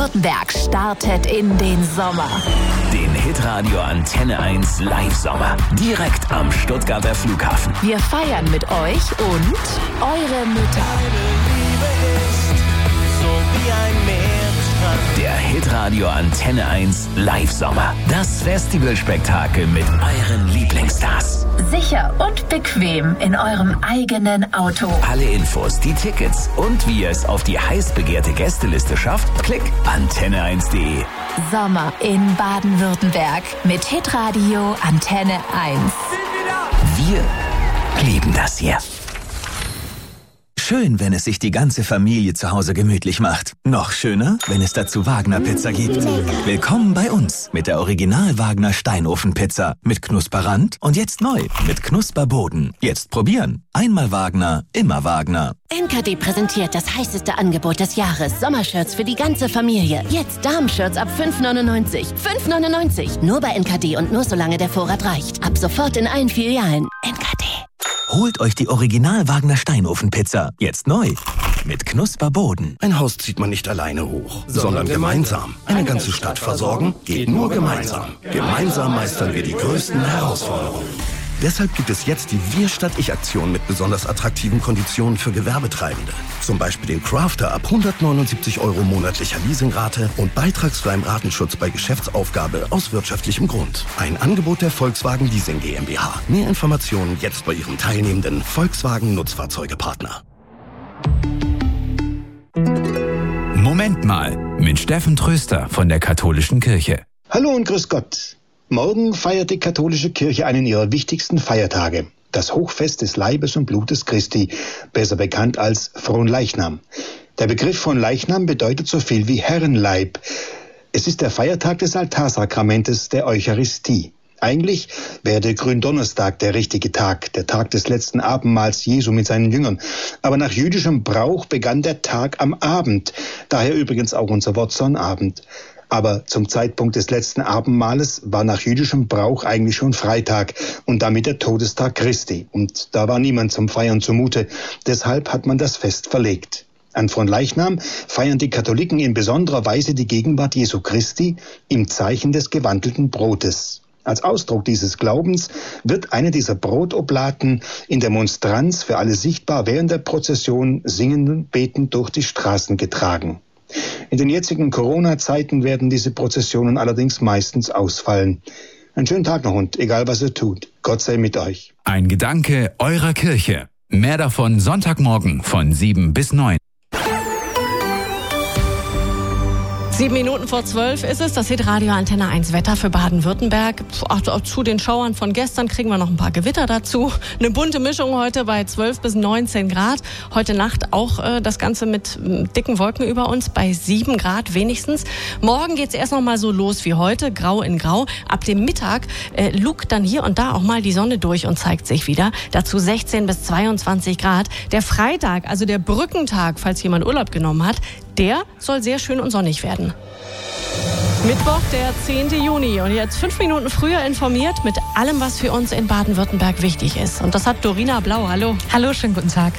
Baden-Württemberg startet in den Sommer. Den Hitradio Antenne 1 Live-Sommer. Direkt am Stuttgarter Flughafen. Wir feiern mit euch und eure Mütter. Der Hitradio Antenne 1 Live-Sommer. Das Festivalspektakel mit euren Lieblingsstars. Sicher und bequem in eurem eigenen Auto. Alle Infos, die Tickets und wie ihr es auf die heiß begehrte Gästeliste schafft, klick antenne1.de. Sommer in Baden-Württemberg mit Hitradio Antenne 1. Wir lieben das hier. Schön, wenn es sich die ganze Familie zu Hause gemütlich macht. Noch schöner, wenn es dazu Wagner-Pizza gibt. Willkommen bei uns mit der Original-Wagner-Steinofenpizza. Mit Knusperrand und jetzt neu mit Knusperboden. Jetzt probieren. Einmal Wagner, immer Wagner. NKD präsentiert das heißeste Angebot des Jahres. Sommershirts für die ganze Familie. Jetzt Damenshirts ab 5,99. 5,99. Nur bei NKD und nur solange der Vorrat reicht. Ab sofort in allen Filialen. NKD. Holt euch die Original-Wagner-Steinofenpizza. Jetzt neu. Mit Knusperboden. Ein Haus zieht man nicht alleine hoch, sondern gemeinsam. Eine ganze Stadt versorgen geht nur gemeinsam. Gemeinsam meistern wir die größten Herausforderungen. Deshalb gibt es jetzt die Wir-Stadt-Ich-Aktion mit besonders attraktiven Konditionen für Gewerbetreibende. Zum Beispiel den Crafter ab 179 € monatlicher Leasingrate und beitragsfreiem Ratenschutz bei Geschäftsaufgabe aus wirtschaftlichem Grund. Ein Angebot der Volkswagen Leasing GmbH. Mehr Informationen jetzt bei Ihrem teilnehmenden Volkswagen Nutzfahrzeugepartner. Moment mal, mit Steffen Tröster von der Katholischen Kirche. Hallo und grüß Gott. Morgen feiert die katholische Kirche einen ihrer wichtigsten Feiertage, das Hochfest des Leibes und Blutes Christi, besser bekannt als Fronleichnam. Der Begriff Fronleichnam bedeutet so viel wie Herrenleib. Es ist der Feiertag des Altarsakramentes, der Eucharistie. Eigentlich wäre der Gründonnerstag der richtige Tag, der Tag des letzten Abendmahls Jesu mit seinen Jüngern. Aber nach jüdischem Brauch begann der Tag am Abend, daher übrigens auch unser Wort Sonnabend. Aber zum Zeitpunkt des letzten Abendmahles war nach jüdischem Brauch eigentlich schon Freitag und damit der Todestag Christi. Und da war niemand zum Feiern zumute. Deshalb hat man das Fest verlegt. An Fronleichnam feiern die Katholiken in besonderer Weise die Gegenwart Jesu Christi im Zeichen des gewandelten Brotes. Als Ausdruck dieses Glaubens wird eine dieser Brotoblaten in der Monstranz für alle sichtbar während der Prozession singend und betend durch die Straßen getragen. In den jetzigen Corona-Zeiten werden diese Prozessionen allerdings meistens ausfallen. Einen schönen Tag noch und egal was ihr tut, Gott sei mit euch. Ein Gedanke eurer Kirche. Mehr davon Sonntagmorgen von 7 bis 9. 7 Minuten vor 12 ist es, das Hitradio Antenne 1 Wetter für Baden-Württemberg. Zu den Schauern von gestern kriegen wir noch ein paar Gewitter dazu. Eine bunte Mischung heute bei 12 bis 19 Grad. Heute Nacht auch das Ganze mit dicken Wolken über uns bei 7 Grad wenigstens. Morgen geht's erst noch mal so los wie heute, grau in grau. Ab dem Mittag lugt dann hier und da auch mal die Sonne durch und zeigt sich wieder. Dazu 16 bis 22 Grad. Der Freitag, also der Brückentag, falls jemand Urlaub genommen hat, der soll sehr schön und sonnig werden. Mittwoch, der 10. Juni. Und jetzt 5 Minuten früher informiert mit allem, was für uns in Baden-Württemberg wichtig ist. Und das hat Dorina Blau. Hallo. Hallo, schönen guten Tag.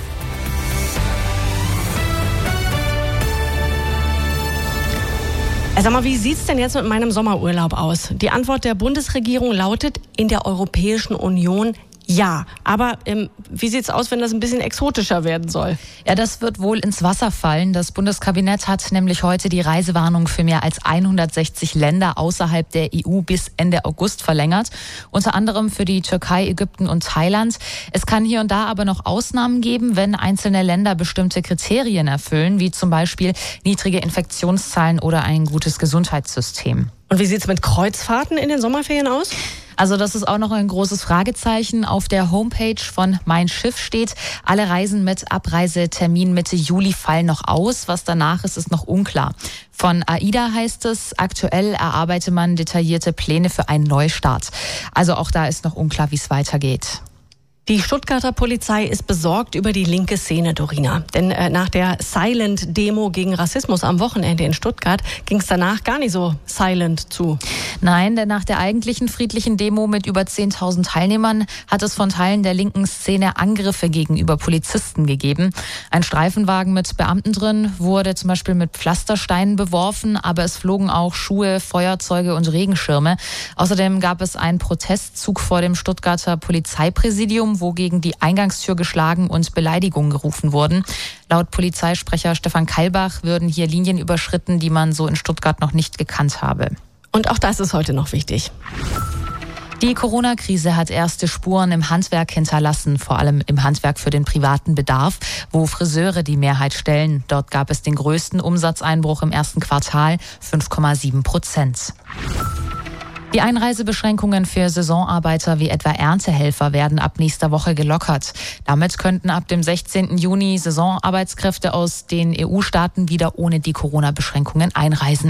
Sag mal, wie sieht's denn jetzt mit meinem Sommerurlaub aus? Die Antwort der Bundesregierung lautet, in der Europäischen Union ja, aber wie sieht's aus, wenn das ein bisschen exotischer werden soll? Ja, das wird wohl ins Wasser fallen. Das Bundeskabinett hat nämlich heute die Reisewarnung für mehr als 160 Länder außerhalb der EU bis Ende August verlängert. Unter anderem für die Türkei, Ägypten und Thailand. Es kann hier und da aber noch Ausnahmen geben, wenn einzelne Länder bestimmte Kriterien erfüllen, wie zum Beispiel niedrige Infektionszahlen oder ein gutes Gesundheitssystem. Und wie sieht's mit Kreuzfahrten in den Sommerferien aus? Also das ist auch noch ein großes Fragezeichen. Auf der Homepage von Mein Schiff steht, alle Reisen mit Abreisetermin Mitte Juli fallen noch aus. Was danach ist, ist noch unklar. Von AIDA heißt es, aktuell erarbeite man detaillierte Pläne für einen Neustart. Also auch da ist noch unklar, wie es weitergeht. Die Stuttgarter Polizei ist besorgt über die linke Szene, Dorina. Denn nach der Silent-Demo gegen Rassismus am Wochenende in Stuttgart ging es danach gar nicht so silent zu. Nein, denn nach der eigentlichen friedlichen Demo mit über 10.000 Teilnehmern hat es von Teilen der linken Szene Angriffe gegenüber Polizisten gegeben. Ein Streifenwagen mit Beamten drin wurde zum Beispiel mit Pflastersteinen beworfen, aber es flogen auch Schuhe, Feuerzeuge und Regenschirme. Außerdem gab es einen Protestzug vor dem Stuttgarter Polizeipräsidium, wo gegen die Eingangstür geschlagen und Beleidigungen gerufen wurden. Laut Polizeisprecher Stefan Keilbach würden hier Linien überschritten, die man so in Stuttgart noch nicht gekannt habe. Und auch das ist heute noch wichtig. Die Corona-Krise hat erste Spuren im Handwerk hinterlassen, vor allem im Handwerk für den privaten Bedarf, wo Friseure die Mehrheit stellen. Dort gab es den größten Umsatzeinbruch im ersten Quartal, 5,7%. Die Einreisebeschränkungen für Saisonarbeiter wie etwa Erntehelfer werden ab nächster Woche gelockert. Damit könnten ab dem 16. Juni Saisonarbeitskräfte aus den EU-Staaten wieder ohne die Corona-Beschränkungen einreisen.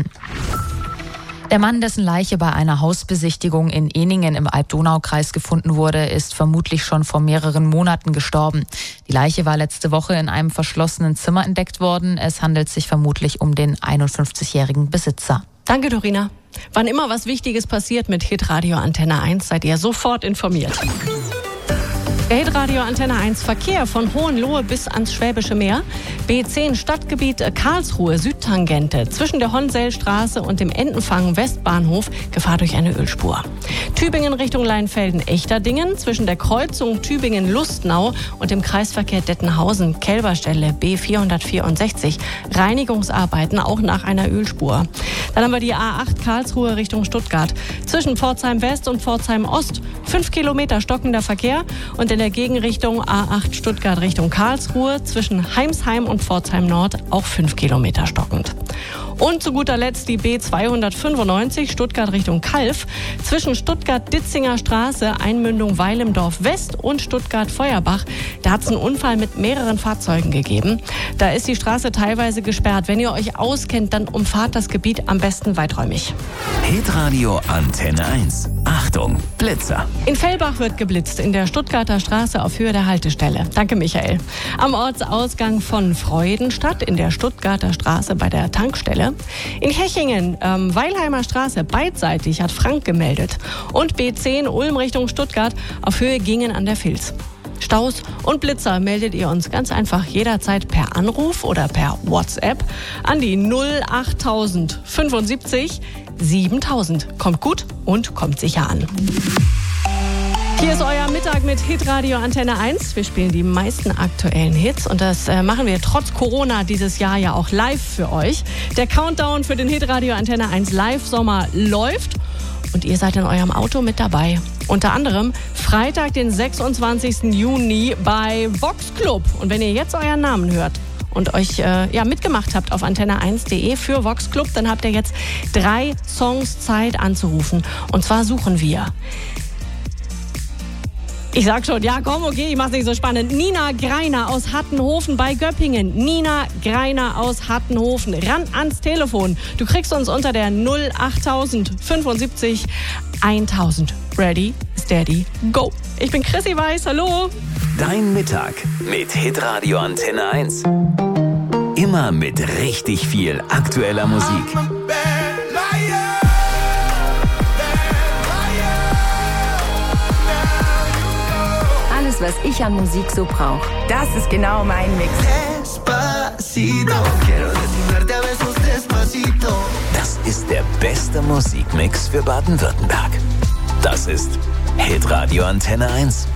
Der Mann, dessen Leiche bei einer Hausbesichtigung in Ehningen im Alb-Donau-Kreis gefunden wurde, ist vermutlich schon vor mehreren Monaten gestorben. Die Leiche war letzte Woche in einem verschlossenen Zimmer entdeckt worden. Es handelt sich vermutlich um den 51-jährigen Besitzer. Danke, Dorina. Wann immer was Wichtiges passiert mit Hitradio Antenne 1, seid ihr sofort informiert. Der Hitradio Antenne 1 Verkehr von Hohenlohe bis ans Schwäbische Meer. B10 Stadtgebiet Karlsruhe Südtangente zwischen der Honselstraße und dem Entenfang Westbahnhof Gefahr durch eine Ölspur. Tübingen Richtung Leinfelden-Echterdingen zwischen der Kreuzung Tübingen-Lustnau und dem Kreisverkehr Dettenhausen-Kelberstelle B464 Reinigungsarbeiten auch nach einer Ölspur. Dann haben wir die A8 Karlsruhe Richtung Stuttgart zwischen Pforzheim West und Pforzheim Ost 5 Kilometer stockender Verkehr und in der Gegenrichtung A8 Stuttgart Richtung Karlsruhe zwischen Heimsheim und Pforzheim Nord auch 5 Kilometer stockend. Und zu guter Letzt die B295 Stuttgart Richtung Kalf zwischen Stuttgart-Ditzinger Straße, Einmündung Weilemdorf West und Stuttgart-Feuerbach. Da hat es einen Unfall mit mehreren Fahrzeugen gegeben. Da ist die Straße teilweise gesperrt. Wenn ihr euch auskennt, dann umfahrt das Gebiet am besten weiträumig. Hitradio Antenne 1. Achtung, Blitzer. In Fellbach wird geblitzt, in der Stuttgarter Straße auf Höhe der Haltestelle. Danke, Michael. Am Ortsausgang von Freudenstadt in der Stuttgarter Straße bei der Tankstelle. In Hechingen, Weilheimer Straße, beidseitig, hat Frank gemeldet. Und B10 Ulm Richtung Stuttgart auf Höhe Gingen an der Vils. Staus und Blitzer meldet ihr uns ganz einfach jederzeit per Anruf oder per WhatsApp an die 08000 75 7000. Kommt gut und kommt sicher an. Hier ist euer Mittag mit Hitradio Antenne 1. Wir spielen die meisten aktuellen Hits und das machen wir trotz Corona dieses Jahr ja auch live für euch. Der Countdown für den Hitradio Antenne 1 Live-Sommer läuft und ihr seid in eurem Auto mit dabei. Unter anderem Freitag, den 26. Juni bei Vox Club. Und wenn ihr jetzt euren Namen hört und euch mitgemacht habt auf antenne1.de für Vox Club, dann habt ihr jetzt 3 Songs Zeit anzurufen. Und zwar suchen wir... Ich sag schon, ja komm, okay, ich mach's nicht so spannend. Nina Greiner aus Hattenhofen bei Göppingen. Nina Greiner aus Hattenhofen. Ran ans Telefon. Du kriegst uns unter der 08000 75 1000. Ready, steady, go. Ich bin Chrissy Weiß, hallo. Dein Mittag mit Hitradio Antenne 1. Immer mit richtig viel aktueller Musik. Alles, was ich an Musik so brauche, das ist genau mein Mix. Das ist der beste Musikmix für Baden-Württemberg. Das ist Hitradio Antenne 1.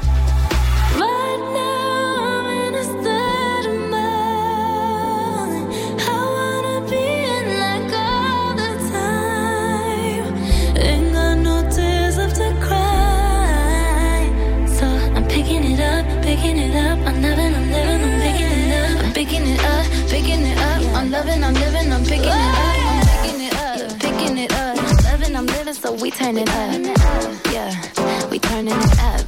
So we turn it up, yeah, we turning it up.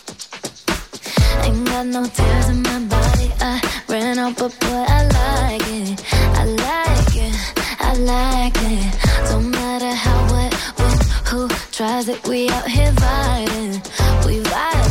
Ain't got no tears in my body, I ran out, but boy, I like it, I like it, I like it. Don't matter how, what, when, who tries it, we out here vibing, we vibing.